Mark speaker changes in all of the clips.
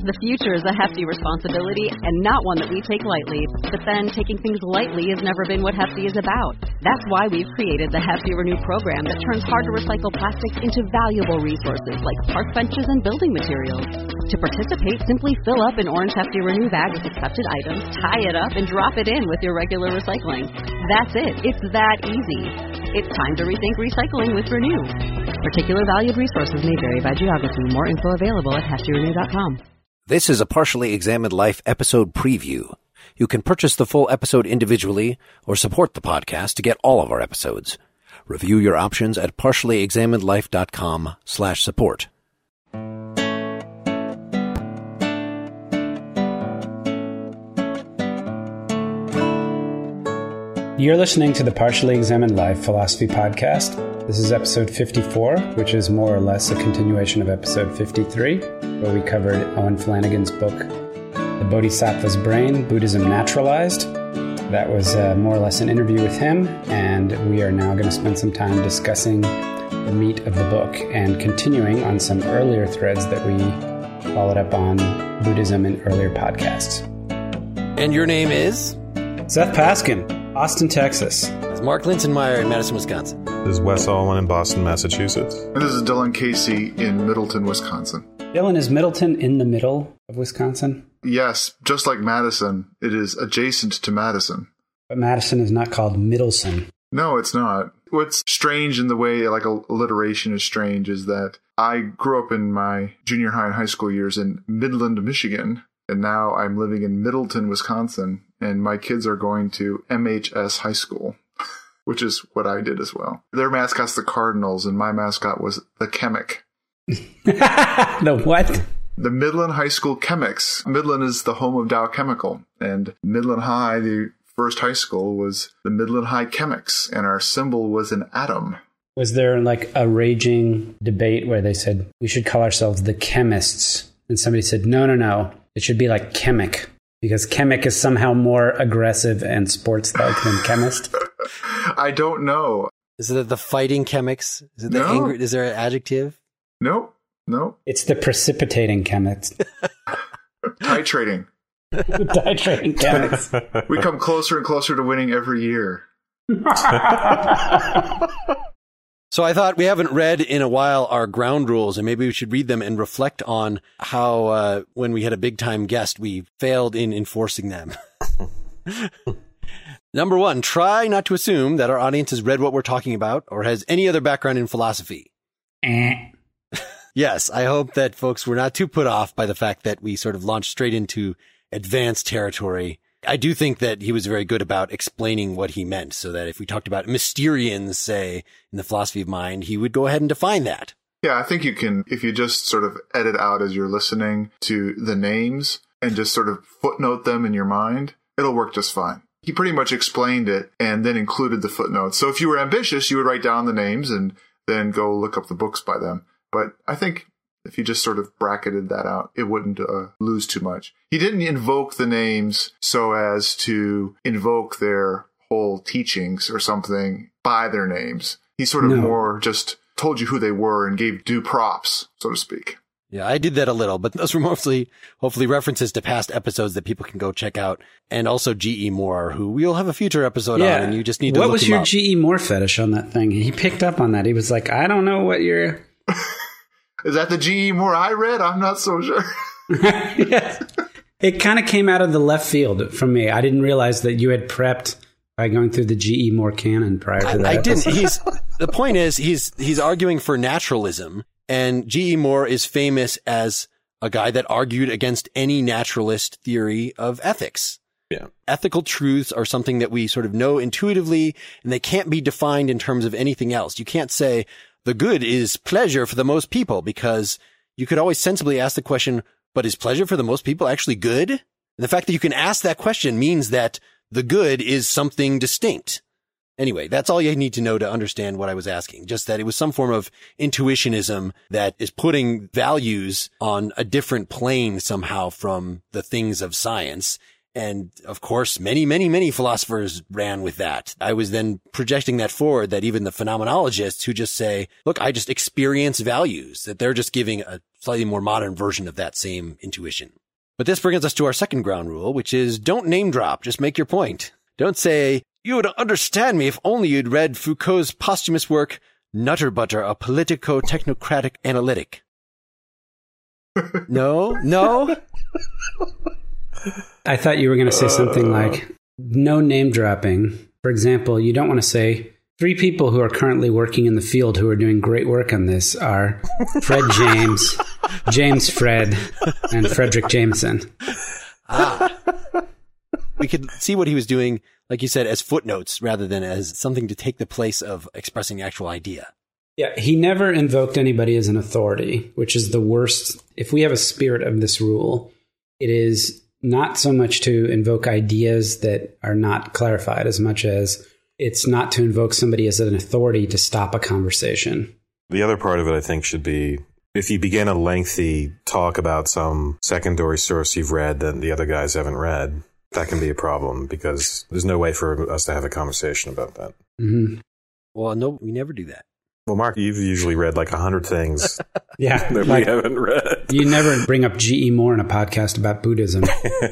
Speaker 1: The future is a hefty responsibility and not one that we take lightly. But then taking things lightly has never been what Hefty is about. That's why we've created the Hefty Renew program that turns hard-to-recycle plastics into valuable resources like park benches and building materials. To participate, simply fill up an orange Hefty Renew bag with accepted items, tie it up, and drop it in with your regular recycling. That's it. It's that easy. It's time to rethink recycling with Renew. Particular valued resources may vary by geography. More info available at heftyrenew.com.
Speaker 2: This is a Partially Examined Life episode preview. You can purchase the full episode individually or support the podcast to get all of our episodes. Review your options at partiallyexaminedlife.com/support.
Speaker 3: You're listening to the Partially Examined Life Philosophy Podcast. This is episode 54, which is more or less a continuation of episode 53, where we covered Owen Flanagan's book, The Bodhisattva's Brain, Buddhism Naturalized. That was more or less an interview with him, and we are now going to spend some time discussing the meat of the book and continuing on some earlier threads that we followed up on Buddhism in earlier podcasts.
Speaker 2: And your name is?
Speaker 3: Seth Paskin, Austin, Texas.
Speaker 2: It's Mark Linsenmeyer in Madison, Wisconsin.
Speaker 4: This is Wes Allman in Boston, Massachusetts.
Speaker 5: And this is Dylan Casey in Middleton, Wisconsin.
Speaker 3: Dylan, is Middleton in the middle of Wisconsin?
Speaker 5: Yes, just like Madison, it is adjacent to Madison.
Speaker 3: But Madison is not called Middleson.
Speaker 5: No, it's not. What's strange in the way like alliteration is strange is that I grew up in my junior high and high school years in Midland, Michigan, and now I'm living in Middleton, Wisconsin, and my kids are going to MHS High School, which is what I did as well. Their mascot's the Cardinals, and my mascot was the Chemic.
Speaker 3: The what?
Speaker 5: The Midland High School Chemics. Midland is the home of Dow Chemical, and Midland High, the first high school, was the Midland High Chemics, and our symbol was an atom.
Speaker 3: Was there like a raging debate where they said we should call ourselves the Chemists? And somebody said, no, it should be like Chemic, because Chemic is somehow more aggressive and sports-like than Chemist?
Speaker 5: I don't know.
Speaker 2: Is it the fighting chemics? Is it the
Speaker 5: No.
Speaker 2: angry? Is there an adjective?
Speaker 5: Nope.
Speaker 3: It's the precipitating chemists.
Speaker 5: Titrating.
Speaker 3: Titrating chemists.
Speaker 5: We come closer and closer to winning every year.
Speaker 2: So I thought we haven't read in a while our ground rules, and maybe we should read them and reflect on how when we had a big-time guest, we failed in enforcing them. Number 1, try not to assume that our audience has read what we're talking about or has any other background in philosophy. Yes, I hope that folks were not too put off by the fact that we sort of launched straight into advanced territory. I do think that he was very good about explaining what he meant, so that if we talked about Mysterians, say, in the philosophy of mind, he would go ahead and define that.
Speaker 5: Yeah, I think you can, if you just sort of edit out as you're listening to the names and just sort of footnote them in your mind, it'll work just fine. He pretty much explained it and then included the footnotes. So if you were ambitious, you would write down the names and then go look up the books by them. But I think if you just sort of bracketed that out, it wouldn't lose too much. He didn't invoke the names so as to invoke their whole teachings or something by their names. He sort of more just told you who they were and gave due props, so to speak.
Speaker 2: Yeah, I did that a little, but those were mostly, hopefully, references to past episodes that people can go check out. And also G.E. Moore, who we'll have a future episode on, and you just need to look him up.
Speaker 3: What was your G.E. Moore fetish on that thing? He picked up on that. He was like, I don't know what you're...
Speaker 5: Is that the G.E. Moore I read? I'm not so sure.
Speaker 3: Yes. It kind of came out of the left field from me. I didn't realize that you had prepped by going through the G.E. Moore canon prior to that.
Speaker 2: I didn't. The point is, he's arguing for naturalism, and G.E. Moore is famous as a guy that argued against any naturalist theory of ethics.
Speaker 4: Yeah.
Speaker 2: Ethical truths are something that we sort of know intuitively, and they can't be defined in terms of anything else. You can't say the good is pleasure for the most people, because you could always sensibly ask the question, but is pleasure for the most people actually good? And the fact that you can ask that question means that the good is something distinct. Anyway, that's all you need to know to understand what I was asking. Just that it was some form of intuitionism that is putting values on a different plane somehow from the things of science. And of course, many, many, many philosophers ran with that. I was then projecting that forward, that even the phenomenologists who just say, look, I just experience values, that they're just giving a slightly more modern version of that same intuition. But this brings us to our second ground rule, which is don't name drop, just make your point. Don't say, you would understand me if only you'd read Foucault's posthumous work, Nutter Butter, a Politico-Technocratic Analytic. No.
Speaker 3: I thought you were going to say something like, no name dropping. For example, you don't want to say, 3 people who are currently working in the field who are doing great work on this are Fred James, James Fred, and Frederick Jameson.
Speaker 2: We could see what he was doing, like you said, as footnotes rather than as something to take the place of expressing the actual idea.
Speaker 3: Yeah, he never invoked anybody as an authority, which is the worst. If we have a spirit of this rule, it is not so much to invoke ideas that are not clarified as much as it's not to invoke somebody as an authority to stop a conversation.
Speaker 4: The other part of it, I think, should be if you begin a lengthy talk about some secondary source you've read that the other guys haven't read, that can be a problem because there's no way for us to have a conversation about that.
Speaker 3: Mm-hmm.
Speaker 2: Well, no, we never do that.
Speaker 4: Well, Mark, you've usually read like 100 things
Speaker 3: that
Speaker 4: we haven't read.
Speaker 3: You never bring up G.E. Moore in a podcast about Buddhism.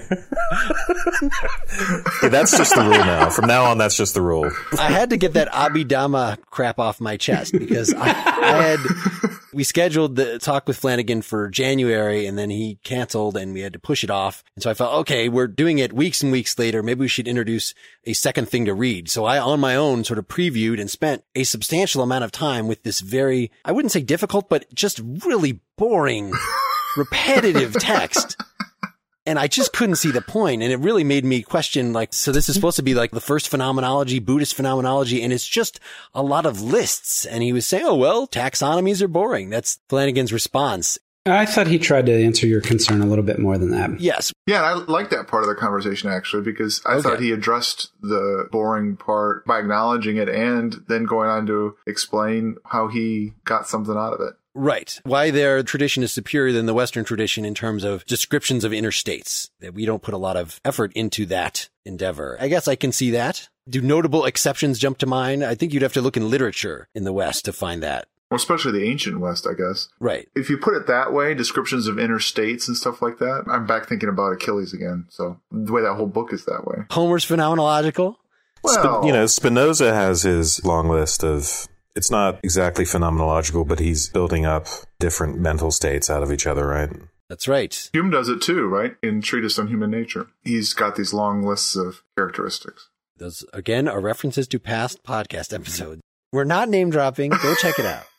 Speaker 4: Yeah, that's just the rule now. From now on, that's just the rule.
Speaker 2: I had to get that Abhidhamma crap off my chest because we scheduled the talk with Flanagan for January and then he canceled and we had to push it off. And so I felt, okay, we're doing it weeks and weeks later. Maybe we should introduce a second thing to read. So I, on my own, sort of previewed and spent a substantial amount of time with this very, I wouldn't say difficult, but just really boring, repetitive text. And I just couldn't see the point. And it really made me question, like, so this is supposed to be like the first phenomenology, Buddhist phenomenology, and it's just a lot of lists. And he was saying, oh, well, taxonomies are boring. That's Flanagan's response.
Speaker 3: I thought he tried to answer your concern a little bit more than that.
Speaker 2: Yes.
Speaker 5: Yeah, I like that part of the conversation, actually, because I thought he addressed the boring part by acknowledging it and then going on to explain how he got something out of it.
Speaker 2: Right. Why their tradition is superior than the Western tradition in terms of descriptions of inner states, that we don't put a lot of effort into that endeavor. I guess I can see that. Do notable exceptions jump to mind? I think you'd have to look in literature in the West to find that.
Speaker 5: Well, especially the ancient West, I guess.
Speaker 2: Right.
Speaker 5: If you put it that way, descriptions of inner states and stuff like that, I'm back thinking about Achilles again. So the way that whole book is that way.
Speaker 2: Homer's phenomenological?
Speaker 5: Well,
Speaker 4: Spinoza has his long list of, it's not exactly phenomenological, but he's building up different mental states out of each other, right?
Speaker 2: That's right.
Speaker 5: Hume does it too, right? In Treatise on Human Nature. He's got these long lists of characteristics.
Speaker 2: Those, again, are references to past podcast episodes. We're not name dropping. Go check it out.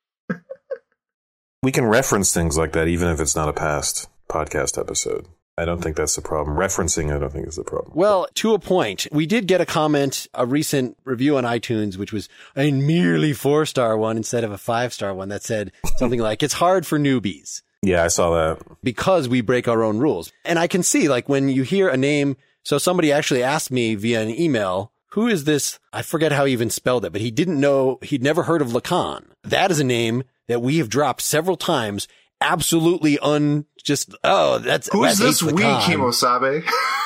Speaker 4: We can reference things like that even if it's not a past podcast episode. I don't think that's the problem. Referencing, I don't think is the problem.
Speaker 2: Well, to a point, we did get a comment, a recent review on iTunes, which was a merely 4-star one instead of a 5-star one that said something like, it's hard for newbies.
Speaker 4: Yeah, I saw that.
Speaker 2: Because we break our own rules. And I can see, like, when you hear a name, so somebody actually asked me via an email, who is this? I forget how he even spelled it, but he didn't know, he'd never heard of Lacan. That is a name that we have dropped several times. Absolutely that's
Speaker 5: who's
Speaker 2: Wes
Speaker 5: this we,
Speaker 2: Lacan.
Speaker 5: Kimosabe?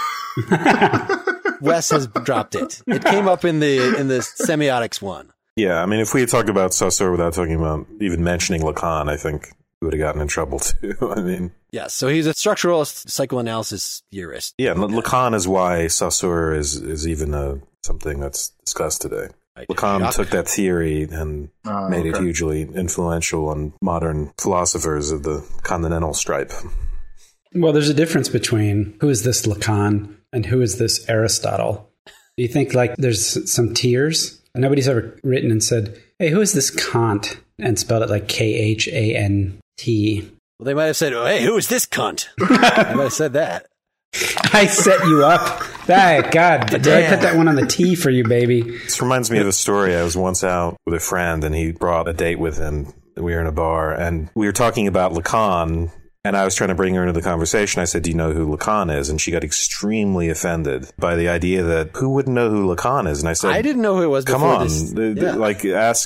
Speaker 2: Wes has dropped it. It came up in the semiotics one.
Speaker 4: Yeah, I mean, if we had talked about Saussure without talking about even mentioning Lacan, I think we would have gotten in trouble too. I mean,
Speaker 2: yeah. So he's a structuralist psychoanalysis theorist.
Speaker 4: Yeah, Lacan is why Saussure is even something that's discussed today.
Speaker 2: Right.
Speaker 4: Lacan took that theory and made it hugely influential on modern philosophers of the continental stripe.
Speaker 3: Well, there's a difference between who is this Lacan and who is this Aristotle. Do you think like there's some tiers? Nobody's ever written and said, hey, who is this Kant? And spelled it like Khant.
Speaker 2: Well, they might have said, oh, hey, who is this cunt? I might have said that.
Speaker 3: I set you up. God, did I put that one on the T for you, baby?
Speaker 4: This reminds me of a story. I was once out with a friend, and he brought a date with him. We were in a bar, and we were talking about Lacan, and I was trying to bring her into the conversation. I said, do you know who Lacan is? And she got extremely offended by the idea that who wouldn't know who Lacan is? And I said,
Speaker 2: I didn't know who it was before
Speaker 4: come on,
Speaker 2: this.
Speaker 4: like ask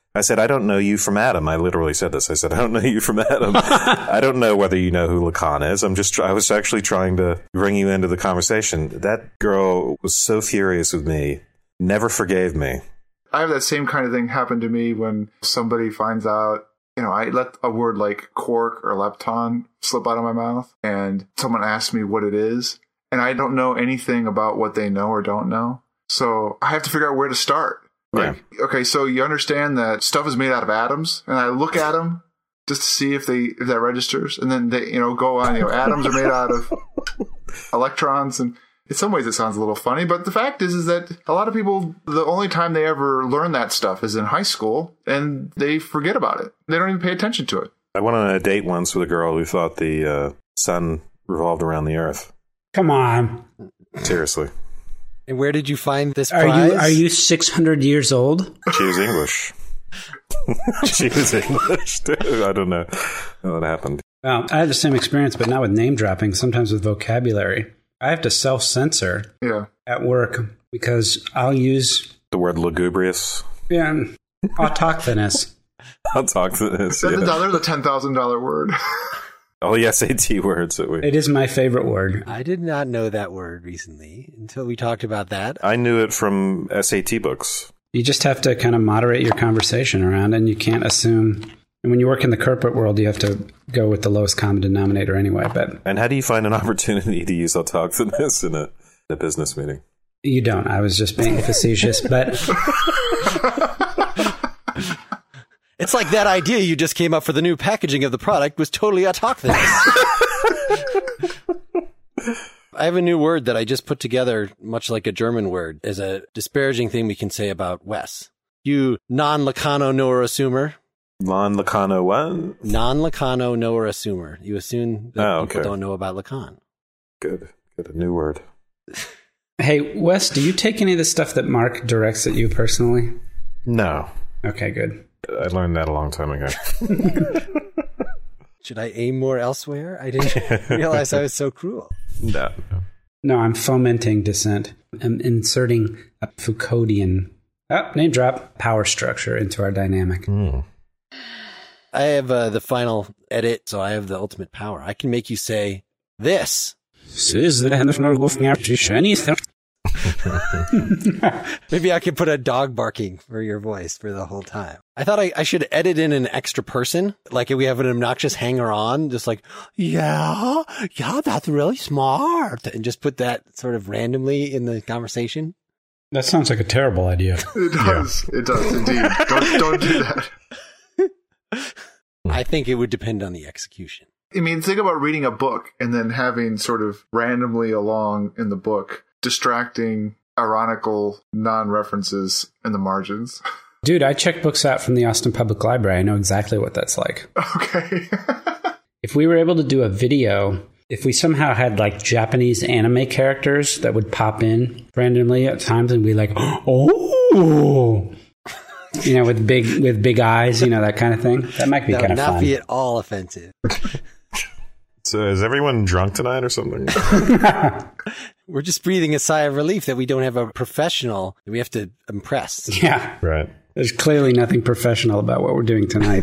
Speaker 4: I said, I don't know you from Adam. I literally said this. I said, I don't know you from Adam. I don't know whether you know who Lacan is. I was actually trying to bring you into the conversation. That girl was so furious with me, never forgave me.
Speaker 5: I have that same kind of thing happen to me when somebody finds out, I let a word like quark or lepton slip out of my mouth and someone asks me what it is. And I don't know anything about what they know or don't know. So I have to figure out where to start. Like, okay, so you understand that stuff is made out of atoms, and I look at them just to see if that registers, and then they, go on, atoms are made out of electrons, and in some ways it sounds a little funny, but the fact is that a lot of people, the only time they ever learn that stuff is in high school, and they forget about it. They don't even pay attention to it.
Speaker 4: I went on a date once with a girl who thought the sun revolved around the earth.
Speaker 3: Come on.
Speaker 4: Seriously.
Speaker 2: And where did you find this prize?
Speaker 3: Are you 600 years old?
Speaker 4: She was English. She was English, too. I don't know what happened.
Speaker 3: Well, I had the same experience, but not with name dropping, sometimes with vocabulary. I have to self-censor at work because I'll use...
Speaker 4: The word lugubrious?
Speaker 3: Yeah, autochthonous.
Speaker 4: Autochthonous,
Speaker 5: There's a $10,000 word.
Speaker 4: Oh, the SAT words.
Speaker 3: It is my favorite word.
Speaker 2: I did not know that word recently until we talked about that.
Speaker 4: I knew it from SAT books.
Speaker 3: You just have to kind of moderate your conversation around, and you can't assume. And when you work in the corporate world, you have to go with the lowest common denominator anyway.
Speaker 4: And how do you find an opportunity to use autochthonous in a business meeting?
Speaker 3: You don't. I was just being facetious, but...
Speaker 2: It's like that idea you just came up for the new packaging of the product was totally autochthonous. I have a new word that I just put together, much like a German word, as a disparaging thing we can say about Wes. You non-Lacano knower-assumer.
Speaker 4: Non-Lacano what?
Speaker 2: Non-Lacano knower-assumer. You assume that people don't know about Lacan.
Speaker 4: Good. A new word.
Speaker 3: Hey, Wes, do you take any of the stuff that Mark directs at you personally?
Speaker 4: No.
Speaker 3: Okay, good.
Speaker 4: I learned that a long time ago.
Speaker 2: Should I aim more elsewhere? I didn't realize I was so cruel.
Speaker 3: No, I'm fomenting dissent. I'm inserting a Foucauldian, name drop, power structure into our dynamic.
Speaker 2: I have the final edit, so I have the ultimate power. I can make you say this. Maybe I could put a dog barking for your voice for the whole time. I thought I should edit in an extra person. Like we have an obnoxious hanger on, just like, yeah, that's really smart. And just put that sort of randomly in the conversation.
Speaker 3: That sounds like a terrible idea.
Speaker 5: It does. Yeah. It does indeed. Don't do that.
Speaker 2: I think it would depend on the execution.
Speaker 5: I mean, think about reading a book and then having sort of randomly along in the book distracting, ironical non-references in the margins.
Speaker 3: Dude, I check books out from the Austin Public Library. I know exactly what that's like.
Speaker 5: Okay.
Speaker 3: If we were able to do a video, if we somehow had like Japanese anime characters that would pop in randomly at times and be like, oh, with big eyes, that kind of thing. That might be kind of fun.
Speaker 2: That would not be at all offensive.
Speaker 4: So is everyone drunk tonight or something?
Speaker 2: We're just breathing a sigh of relief that we don't have a professional that we have to impress.
Speaker 3: Yeah.
Speaker 4: Right.
Speaker 3: There's clearly nothing professional about what we're doing tonight.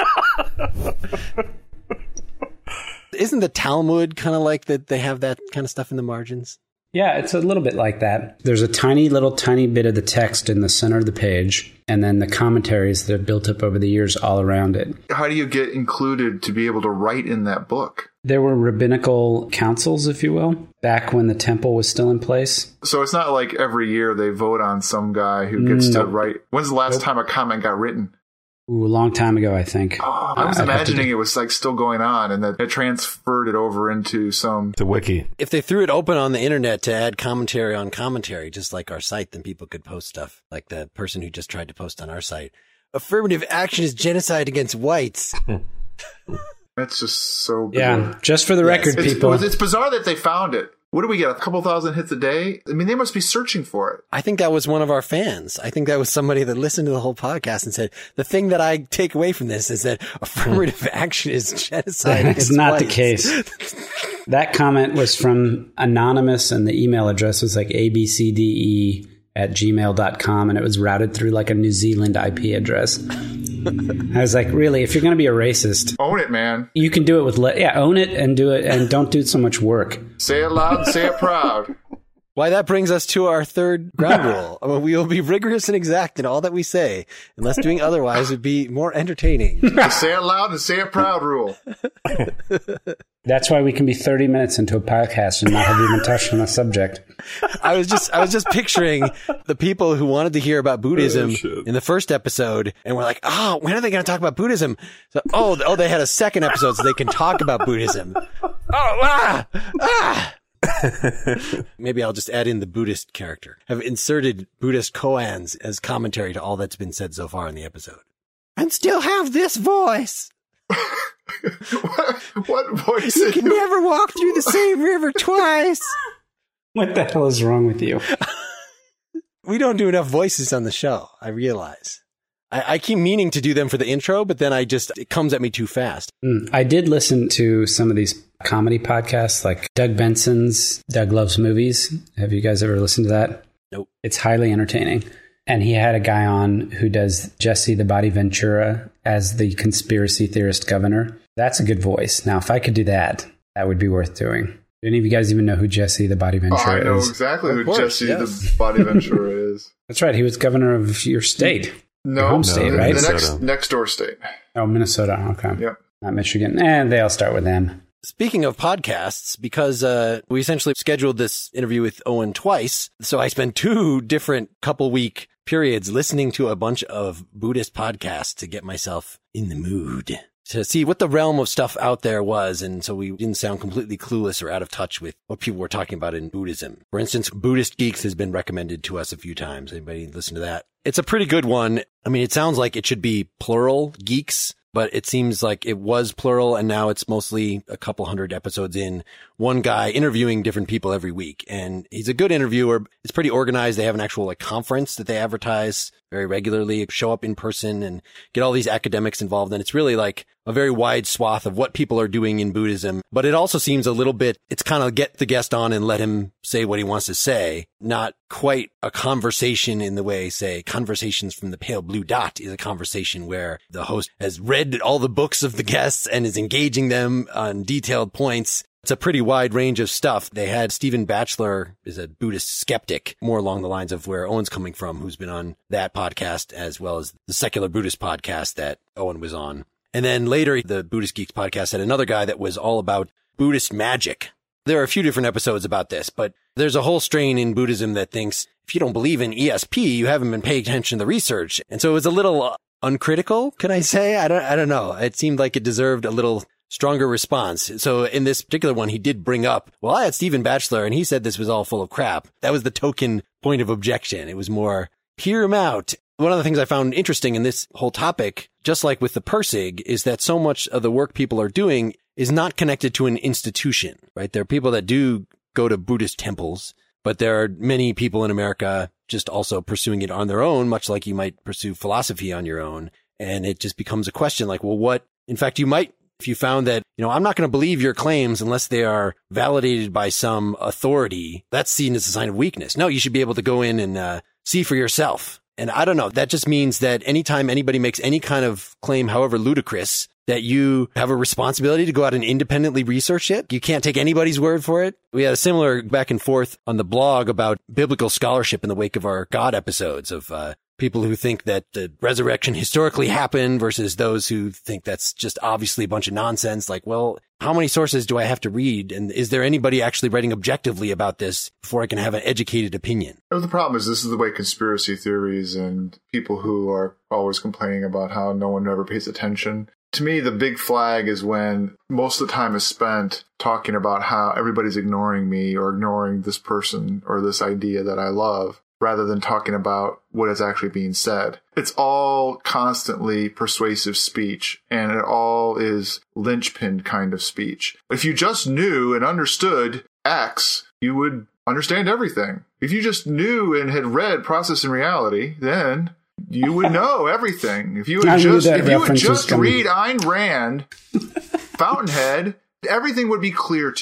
Speaker 2: Isn't the Talmud kind of like that? They have that kind of stuff in the margins?
Speaker 3: Yeah, it's a little bit like that. There's a tiny bit of the text in the center of the page, and then the commentaries that have built up over the years all around it.
Speaker 5: How do you get included to be able to write in that book?
Speaker 3: There were rabbinical councils, if you will, back when the temple was still in place.
Speaker 5: So it's not like every year they vote on some guy who gets to write. When's the last time a comment got written?
Speaker 3: Ooh, a long time ago, I think.
Speaker 5: Oh, I was imagining it was like still going on and that it transferred it over into the
Speaker 4: wiki.
Speaker 2: If they threw it open on the internet to add commentary on commentary, just like our site, then people could post stuff like the person who just tried to post on our site. Affirmative action is genocide against whites.
Speaker 5: That's just so bizarre.
Speaker 3: Yeah, just for the record, people.
Speaker 5: It's bizarre that they found it. What do we get? A couple thousand hits a day? I mean, they must be searching for it.
Speaker 2: I think that was one of our fans. I think that was somebody that listened to the whole podcast and said, the thing that I take away from this is that affirmative action is genocide.
Speaker 3: That's not the case. That comment was from anonymous and the email address was like ABCDE gmail.com, and it was routed through like a New Zealand IP address. I was like, really, if you're going to be a racist,
Speaker 5: own it, man.
Speaker 3: You can do it with, own it and do it, and don't do so much work.
Speaker 5: Say it loud and say it proud.
Speaker 2: Why, that brings us to our third ground rule. We will be rigorous and exact in all that we say, unless doing otherwise would be more entertaining.
Speaker 5: Just say it loud and say it proud rule.
Speaker 3: That's why we can be 30 minutes into a podcast and not have even touched on a subject.
Speaker 2: I was just picturing the people who wanted to hear about Buddhism in the first episode, and we're like, oh, when are they going to talk about Buddhism? So, they had a second episode so they can talk about Buddhism. Maybe I'll just add in the Buddhist character. Have inserted Buddhist koans as commentary to all that's been said so far in the episode. And still have this voice.
Speaker 5: What voice?
Speaker 2: You can never walk through the same river twice.
Speaker 3: What the hell is wrong with you?
Speaker 2: We don't do enough voices on the show, I realize. I keep meaning to do them for the intro, but then it comes at me too fast.
Speaker 3: I did listen to some of these comedy podcasts, like Doug Benson's Doug Loves Movies. Have you guys ever listened to that?
Speaker 2: Nope.
Speaker 3: It's highly entertaining. And he had a guy on who does Jesse the Body Ventura as the conspiracy theorist governor. That's a good voice. Now, if I could do that, that would be worth doing. Do any of you guys even know who Jesse the Body Ventura is?
Speaker 5: I know exactly who Jesse the Body Ventura is.
Speaker 3: That's right. He was governor of your state.
Speaker 5: No,
Speaker 3: home state, right?
Speaker 5: The next door state.
Speaker 3: Oh, Minnesota. Okay.
Speaker 5: Yep.
Speaker 3: Not Michigan. And they all start with M.
Speaker 2: Speaking of podcasts, because we essentially scheduled this interview with Owen twice, so I spent 2 different couple-week periods listening to a bunch of Buddhist podcasts to get myself in the mood, to see what the realm of stuff out there was, and so we didn't sound completely clueless or out of touch with what people were talking about in Buddhism. For instance, Buddhist Geeks has been recommended to us a few times. Anybody listen to that? It's a pretty good one. I mean, it sounds like it should be plural geeks, but it seems like it was plural, and now it's mostly a couple hundred episodes in, one guy interviewing different people every week. And he's a good interviewer. It's pretty organized. They have an actual conference that they advertise very regularly, show up in person and get all these academics involved. And it's really like a very wide swath of what people are doing in Buddhism. But it also seems a little bit, it's kind of get the guest on and let him say what he wants to say. Not quite a conversation in the way, say, Conversations from the Pale Blue Dot is a conversation where the host has read all the books of the guests and is engaging them on detailed points. It's a pretty wide range of stuff. They had Stephen Batchelor, is a Buddhist skeptic, more along the lines of where Owen's coming from, who's been on that podcast, as well as the Secular Buddhist podcast that Owen was on. And then later, the Buddhist Geeks podcast had another guy that was all about Buddhist magic. There are a few different episodes about this, but there's a whole strain in Buddhism that thinks if you don't believe in ESP, you haven't been paying attention to the research. And so it was a little uncritical, can I say? I don't know. It seemed like it deserved a little stronger response. So in this particular one, he did bring up, well, I had Stephen Batchelor and he said this was all full of crap. That was the token point of objection. It was more, hear him out. One of the things I found interesting in this whole topic, just like with the Persig, is that so much of the work people are doing is not connected to an institution, right? There are people that do go to Buddhist temples, but there are many people in America just also pursuing it on their own, much like you might pursue philosophy on your own. And it just becomes a question like, well, what, in fact, you might, if you found that, I'm not going to believe your claims unless they are validated by some authority, that's seen as a sign of weakness. No, you should be able to go in and see for yourself. And I don't know, that just means that anytime anybody makes any kind of claim, however ludicrous, that you have a responsibility to go out and independently research it. You can't take anybody's word for it. We had a similar back and forth on the blog about biblical scholarship in the wake of our God episodes of people who think that the resurrection historically happened versus those who think that's just obviously a bunch of nonsense. Like, well, how many sources do I have to read? And is there anybody actually writing objectively about this before I can have an educated opinion?
Speaker 5: The problem is this is the way conspiracy theories and people who are always complaining about how no one ever pays attention. To me, the big flag is when most of the time is spent talking about how everybody's ignoring me or ignoring this person or this idea that I love, rather than talking about what is actually being said. It's all constantly persuasive speech, and it all is linchpin kind of speech. If you just knew and understood X, you would understand everything. If you just knew and had read Process and Reality, then you would know everything. If you would just read Ayn Rand, Fountainhead, everything would be clear to you.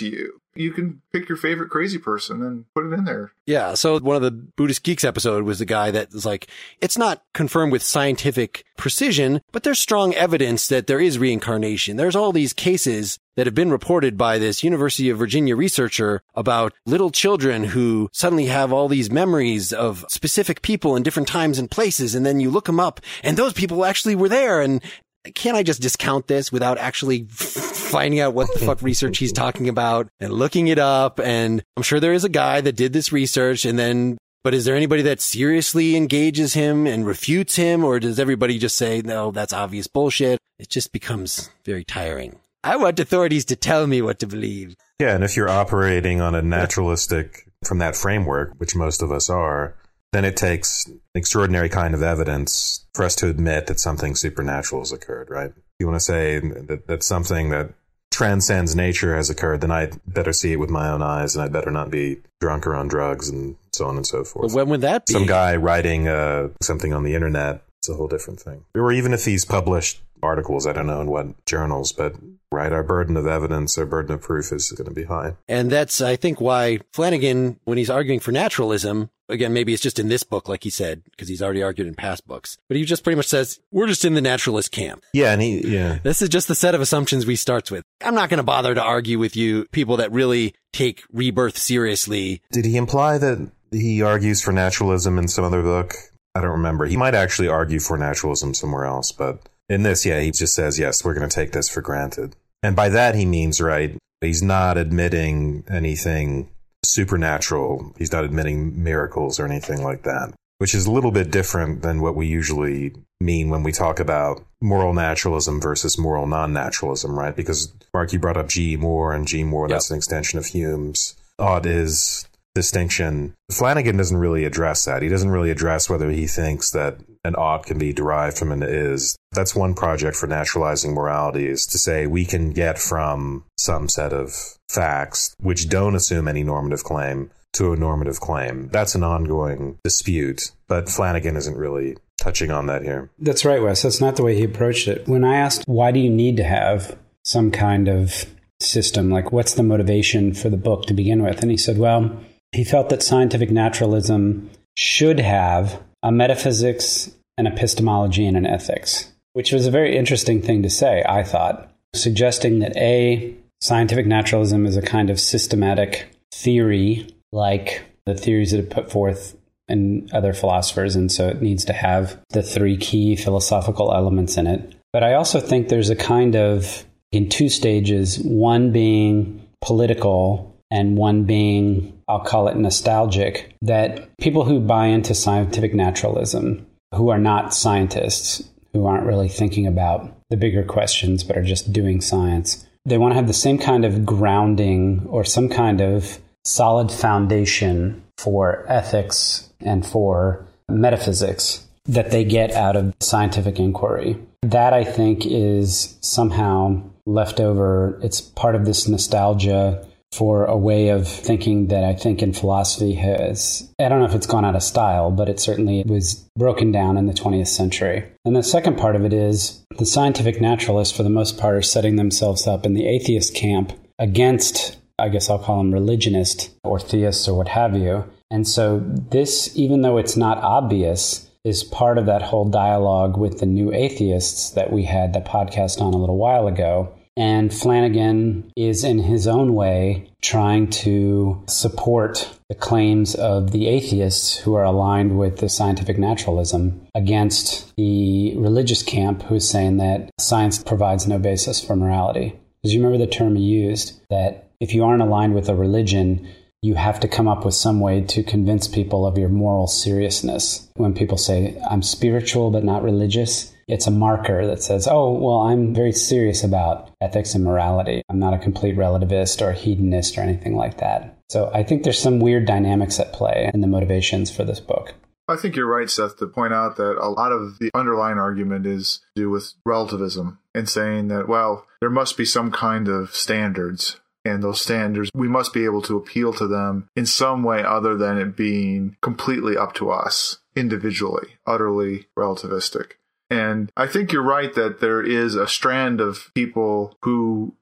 Speaker 5: You can pick your favorite crazy person and put it in there.
Speaker 2: Yeah. So one of the Buddhist Geeks episode was the guy that was like, it's not confirmed with scientific precision, but there's strong evidence that there is reincarnation. There's all these cases that have been reported by this University of Virginia researcher about little children who suddenly have all these memories of specific people in different times and places. And then you look them up and those people actually were there. And can't I just discount this without actually finding out what the fuck research he's talking about and looking it up? And I'm sure there is a guy that did this research but is there anybody that seriously engages him and refutes him? Or does everybody just say, no, that's obvious bullshit? It just becomes very tiring. I want authorities to tell me what to believe.
Speaker 4: Yeah. And if you're operating on a naturalistic, from that framework, which most of us are, then it takes an extraordinary kind of evidence for us to admit that something supernatural has occurred, right? You want to say that something that transcends nature has occurred, then I'd better see it with my own eyes, and I'd better not be drunk or on drugs and so on and so forth.
Speaker 2: But when would that be?
Speaker 4: Some guy writing something on the internet, it's a whole different thing. Or even if he's published articles, I don't know in what journals, but right, our burden of evidence, our burden of proof is going to be high.
Speaker 2: And that's, I think, why Flanagan, when he's arguing for naturalism, again, maybe it's just in this book, like he said, because he's already argued in past books, but he just pretty much says, we're just in the naturalist camp.
Speaker 4: Yeah. And
Speaker 2: this is just the set of assumptions we starts with. I'm not going to bother to argue with you, people that really take rebirth seriously.
Speaker 4: Did he imply that he argues for naturalism in some other book? I don't remember. He might actually argue for naturalism somewhere else, but in this, yeah, he just says, yes, we're going to take this for granted. And by that, he means, right, he's not admitting anything supernatural. He's not admitting miracles or anything like that, which is a little bit different than what we usually mean when we talk about moral naturalism versus moral non-naturalism, right? Because, Mark, you brought up G. Moore, and G. Moore, that's an extension of Hume's. Odd is distinction. Flanagan doesn't really address that. He doesn't really address whether he thinks that an ought can be derived from an is. That's one project for naturalizing morality, is to say we can get from some set of facts which don't assume any normative claim to a normative claim. That's an ongoing dispute, but Flanagan isn't really touching on that here.
Speaker 3: That's right, Wes. That's not the way he approached it. When I asked, why do you need to have some kind of system? Like, what's the motivation for the book to begin with? And he said, well, he felt that scientific naturalism should have a metaphysics, an epistemology, and an ethics, which was a very interesting thing to say, I thought, suggesting that scientific naturalism is a kind of systematic theory, like the theories that are put forth in other philosophers, and so it needs to have the three key philosophical elements in it. But I also think there's a kind of, in two stages, one being political and one being, I'll call it nostalgic, that people who buy into scientific naturalism, who are not scientists, who aren't really thinking about the bigger questions but are just doing science, they want to have the same kind of grounding or some kind of solid foundation for ethics and for metaphysics that they get out of scientific inquiry. That, I think, is somehow left over. It's part of this nostalgia for a way of thinking that I think in philosophy has, I don't know if it's gone out of style, but it certainly was broken down in the 20th century. And the second part of it is the scientific naturalists, for the most part, are setting themselves up in the atheist camp against, I guess I'll call them religionist or theists or what have you. And so this, even though it's not obvious, is part of that whole dialogue with the new atheists that we had the podcast on a little while ago. And Flanagan is, in his own way, trying to support the claims of the atheists who are aligned with the scientific naturalism against the religious camp who is saying that science provides no basis for morality. Because you remember the term he used, that if you aren't aligned with a religion, you have to come up with some way to convince people of your moral seriousness. When people say, I'm spiritual but not religious, it's a marker that says, oh, well, I'm very serious about ethics and morality. I'm not a complete relativist or a hedonist or anything like that. So I think there's some weird dynamics at play in the motivations for this book.
Speaker 5: I think you're right, Seth, to point out that a lot of the underlying argument is to do with relativism and saying that, well, there must be some kind of standards. And those standards, we must be able to appeal to them in some way other than it being completely up to us individually, utterly relativistic. And I think you're right that there is a strand of people who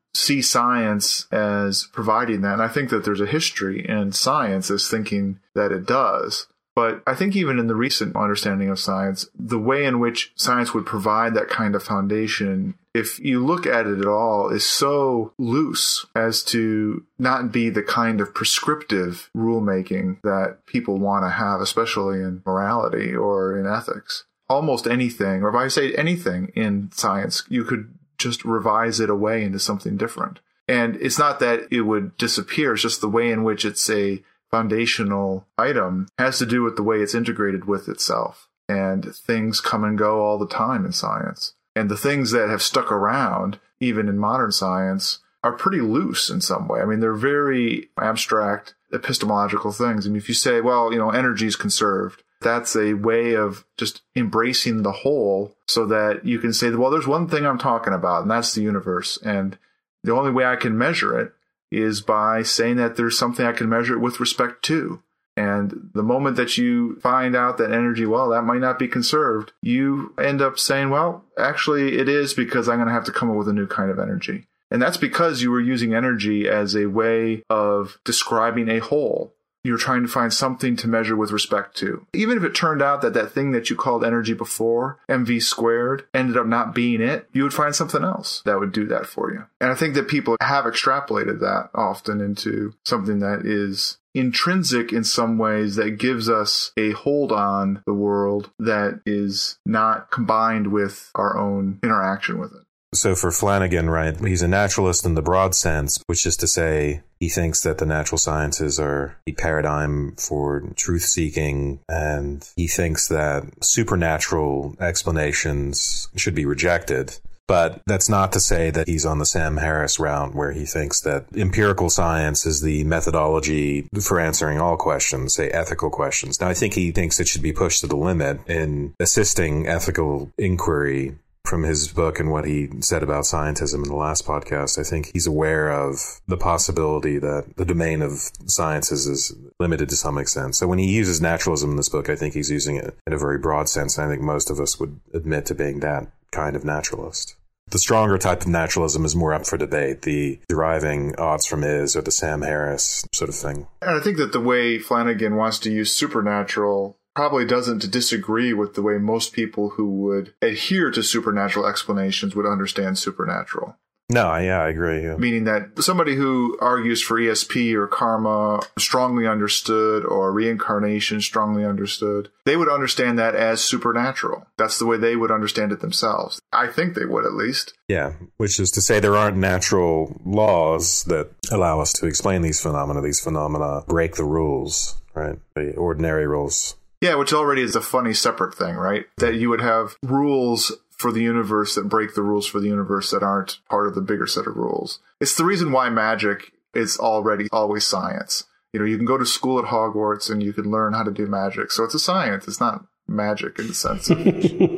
Speaker 5: see science as providing that. And I think that there's a history in science as thinking that it does. But I think even in the recent understanding of science, the way in which science would provide that kind of foundation, if you look at it at all, is so loose as to not be the kind of prescriptive rulemaking that people want to have, especially in morality or in ethics. Almost anything, or if I say anything in science, you could just revise it away into something different. And it's not that it would disappear, it's just the way in which it's a foundational item has to do with the way it's integrated with itself. And things come and go all the time in science. And the things that have stuck around, even in modern science, are pretty loose in some way. I mean, they're very abstract epistemological things. I mean, if you say, well, energy is conserved, that's a way of just embracing the whole so that you can say, well, there's one thing I'm talking about, and that's the universe. And the only way I can measure it is by saying that there's something I can measure it with respect to. And the moment that you find out that energy, well, that might not be conserved, you end up saying, well, actually it is, because I'm going to have to come up with a new kind of energy. And that's because you were using energy as a way of describing a whole. You're trying to find something to measure with respect to. Even if it turned out that that thing that you called energy before, mv squared, ended up not being it, you would find something else that would do that for you. And I think that people have extrapolated that often into something that is intrinsic in some ways, that gives us a hold on the world that is not combined with our own interaction with it.
Speaker 4: So for Flanagan, right, he's a naturalist in the broad sense, which is to say he thinks that the natural sciences are a paradigm for truth-seeking, and he thinks that supernatural explanations should be rejected. But that's not to say that he's on the Sam Harris route, where he thinks that empirical science is the methodology for answering all questions, say ethical questions. Now, I think he thinks it should be pushed to the limit in assisting ethical inquiry. From his book and what he said about scientism in the last podcast, I think he's aware of the possibility that the domain of sciences is limited to some extent. So when he uses naturalism in this book, I think he's using it in a very broad sense. And I think most of us would admit to being that kind of naturalist. The stronger type of naturalism is more up for debate, the deriving odds from is or the Sam Harris sort of thing.
Speaker 5: And I think that the way Flanagan wants to use supernatural probably doesn't disagree with the way most people who would adhere to supernatural explanations would understand supernatural.
Speaker 4: No, yeah, I agree. Yeah.
Speaker 5: Meaning that somebody who argues for ESP or karma strongly understood, or reincarnation strongly understood, they would understand that as supernatural. That's the way they would understand it themselves. I think they would, at least.
Speaker 4: Yeah, which is to say there aren't natural laws that allow us to explain these phenomena. These phenomena break the rules, right? The ordinary rules.
Speaker 5: Yeah, which already is a funny separate thing, right? That you would have rules for the universe that break the rules for the universe that aren't part of the bigger set of rules. It's the reason why magic is already always science. You can go to school at Hogwarts and you can learn how to do magic. So it's a science. It's not magic in the sense of...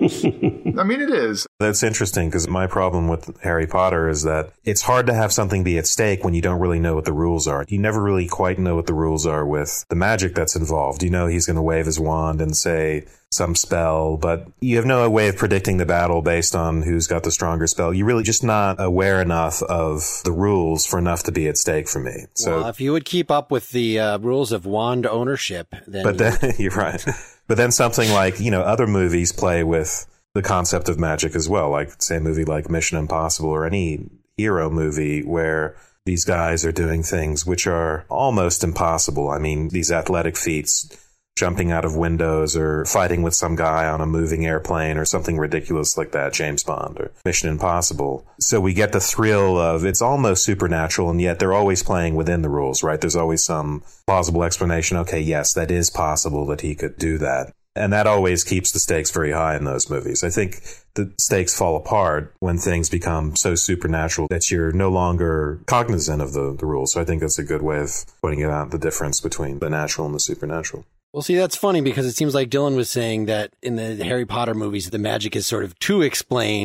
Speaker 5: I mean, it is.
Speaker 4: That's interesting, because my problem with Harry Potter is that it's hard to have something be at stake when you don't really know what the rules are. You never really quite know what the rules are with the magic that's involved. You know he's going to wave his wand and say some spell, but you have no way of predicting the battle based on who's got the stronger spell. You're really just not aware enough of the rules for enough to be at stake for me. So,
Speaker 2: well, if you would keep up with the rules of wand ownership, then...
Speaker 4: But then, you're right. But then something like, other movies play with the concept of magic as well, like, say, a movie like Mission Impossible or any hero movie where these guys are doing things which are almost impossible. I mean, these athletic feats, jumping out of windows or fighting with some guy on a moving airplane or something ridiculous like that, James Bond or Mission Impossible. So we get the thrill of it's almost supernatural, and yet they're always playing within the rules, right? There's always some plausible explanation. Okay, yes, that is possible that he could do that. And that always keeps the stakes very high in those movies. I think the stakes fall apart when things become so supernatural that you're no longer cognizant of the rules. So I think that's a good way of pointing out the difference between the natural and the supernatural.
Speaker 2: Well, see, that's funny, because it seems like Dylan was saying that in the Harry Potter movies, the magic is sort of too explained,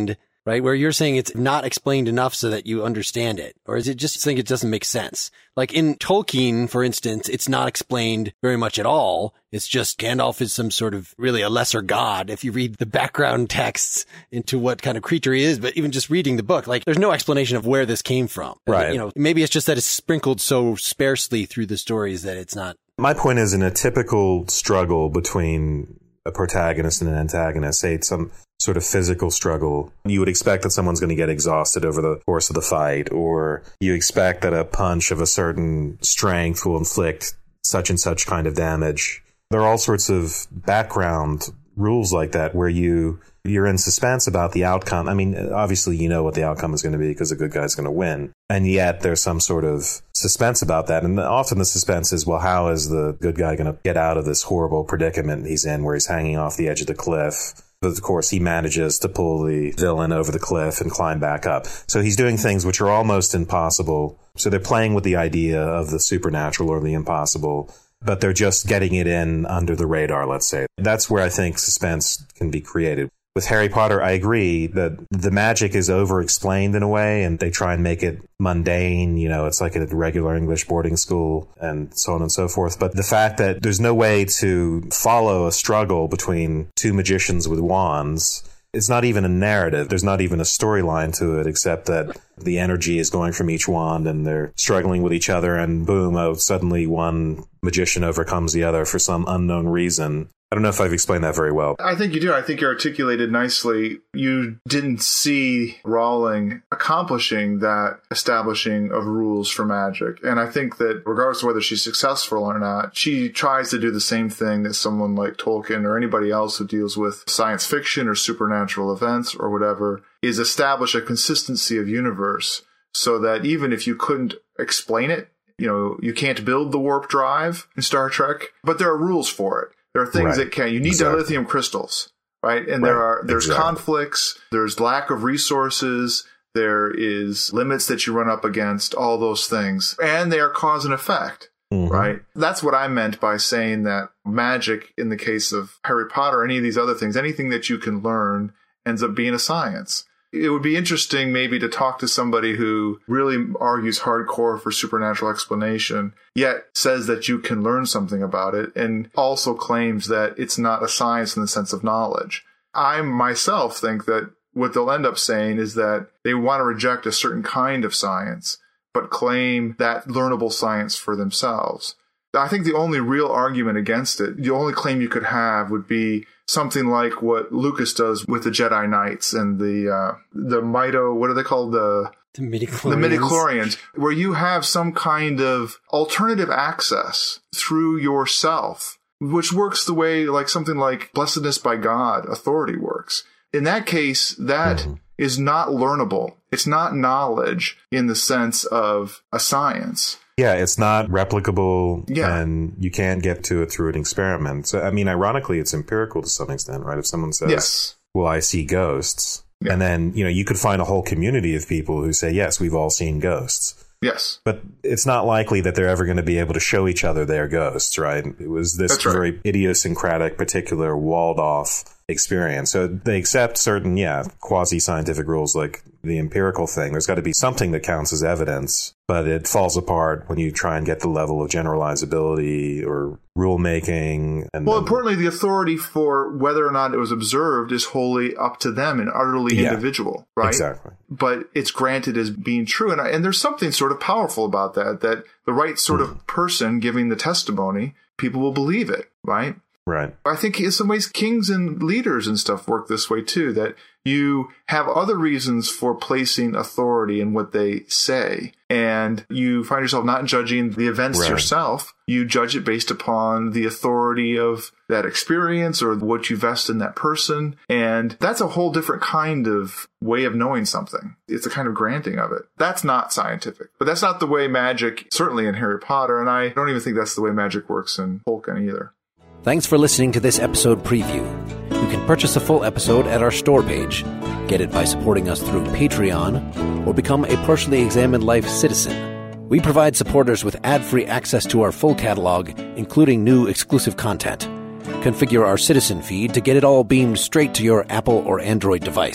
Speaker 2: right? Where you're saying it's not explained enough so that you understand it? Or is it just think it doesn't make sense? Like in Tolkien, for instance, it's not explained very much at all. It's just Gandalf is some sort of really a lesser god if you read the background texts into what kind of creature he is. But even just reading the book, like there's no explanation of where this came from.
Speaker 4: Right.
Speaker 2: You know, maybe it's just that it's sprinkled so sparsely through the stories that it's not.
Speaker 4: My point is, in a typical struggle between a protagonist and an antagonist, say it's some sort of physical struggle, you would expect that someone's going to get exhausted over the course of the fight, or you expect that a punch of a certain strength will inflict such and such kind of damage. There are all sorts of background rules like that where you're in suspense about the outcome. I mean, obviously you know what the outcome is going to be because the good guy's going to win. And yet there's some sort of suspense about that. And often the suspense is, well, how is the good guy going to get out of this horrible predicament he's in where he's hanging off the edge of the cliff? But of course, he manages to pull the villain over the cliff and climb back up. So he's doing things which are almost impossible. So they're playing with the idea of the supernatural or the impossible, but they're just getting it in under the radar, let's say. That's where I think suspense can be created. With Harry Potter, I agree that the magic is over-explained in a way, and they try and make it mundane. You know, it's like a regular English boarding school and so on and so forth. But the fact that there's no way to follow a struggle between two magicians with wands, it's not even a narrative. There's not even a storyline to it, except that the energy is going from each wand and they're struggling with each other, and boom, suddenly one magician overcomes the other for some unknown reason. I don't know if I've explained that very well.
Speaker 5: I think you do. I think you articulated nicely. You didn't see Rowling accomplishing that establishing of rules for magic. And I think that regardless of whether she's successful or not, she tries to do the same thing that someone like Tolkien or anybody else who deals with science fiction or supernatural events or whatever, is establish a consistency of universe so that even if you couldn't explain it, you know, you can't build the warp drive in Star Trek, but there are rules for it. There are things that can. You need dilithium crystals, right? And there's conflicts. There's lack of resources. There is limits that you run up against. All those things, and they are cause and effect, right? That's what I meant by saying that magic, in the case of Harry Potter, any of these other things, anything that you can learn ends up being a science. It would be interesting maybe to talk to somebody who really argues hardcore for supernatural explanation, yet says that you can learn something about it, and also claims that it's not a science in the sense of knowledge. I myself think that what they'll end up saying is that they want to reject a certain kind of science, but claim that learnable science for themselves. I think the only real argument against it, the only claim you could have would be something like what Lucas does with the Jedi Knights and the Mito, what are they called? The midichlorians, where you have some kind of alternative access through yourself, which works the way like something like blessedness by God, authority works. In that case, that is not learnable. It's not knowledge in the sense of a science.
Speaker 4: Yeah, it's not replicable, and you can't get to it through an experiment. So, I mean, ironically, it's empirical to some extent, right? If someone says, well, I see ghosts, and then, you know, you could find a whole community of people who say, yes, we've all seen ghosts.
Speaker 5: Yes.
Speaker 4: But it's not likely that they're ever going to be able to show each other their ghosts, right? It was this very idiosyncratic, particular, walled-off experience. So they accept certain, quasi-scientific rules like the empirical thing. There's got to be something that counts as evidence, but it falls apart when you try and get the level of generalizability or rule-making.
Speaker 5: Well, importantly, the authority for whether or not it was observed is wholly up to them and utterly individual, right?
Speaker 4: Exactly.
Speaker 5: But it's granted as being true. And there's something sort of powerful about that the right sort of person giving the testimony, people will believe it, right?
Speaker 4: Right.
Speaker 5: I think in some ways kings and leaders and stuff work this way too, that you have other reasons for placing authority in what they say, and you find yourself not judging the events yourself. You judge it based upon the authority of that experience or what you vest in that person. And that's a whole different kind of way of knowing something. It's a kind of granting of it. That's not scientific, but that's not the way magic, certainly in Harry Potter. And I don't even think that's the way magic works in Tolkien either.
Speaker 2: Thanks for listening to this episode preview. You can purchase a full episode at our store page, get it by supporting us through Patreon, or become a Partially Examined Life citizen. We provide supporters with ad-free access to our full catalog, including new exclusive content. Configure our citizen feed to get it all beamed straight to your Apple or Android device.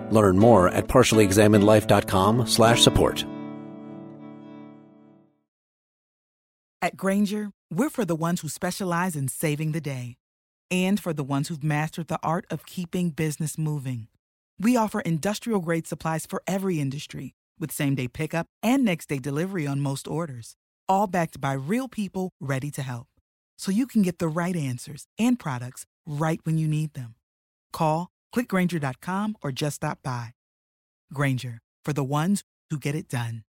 Speaker 2: Learn more at partiallyexaminedlife.com/support.
Speaker 6: At Grainger, we're for the ones who specialize in saving the day and for the ones who've mastered the art of keeping business moving. We offer industrial-grade supplies for every industry with same-day pickup and next-day delivery on most orders, all backed by real people ready to help. So you can get the right answers and products right when you need them. Call, click Grainger.com, or just stop by. Grainger, for the ones who get it done.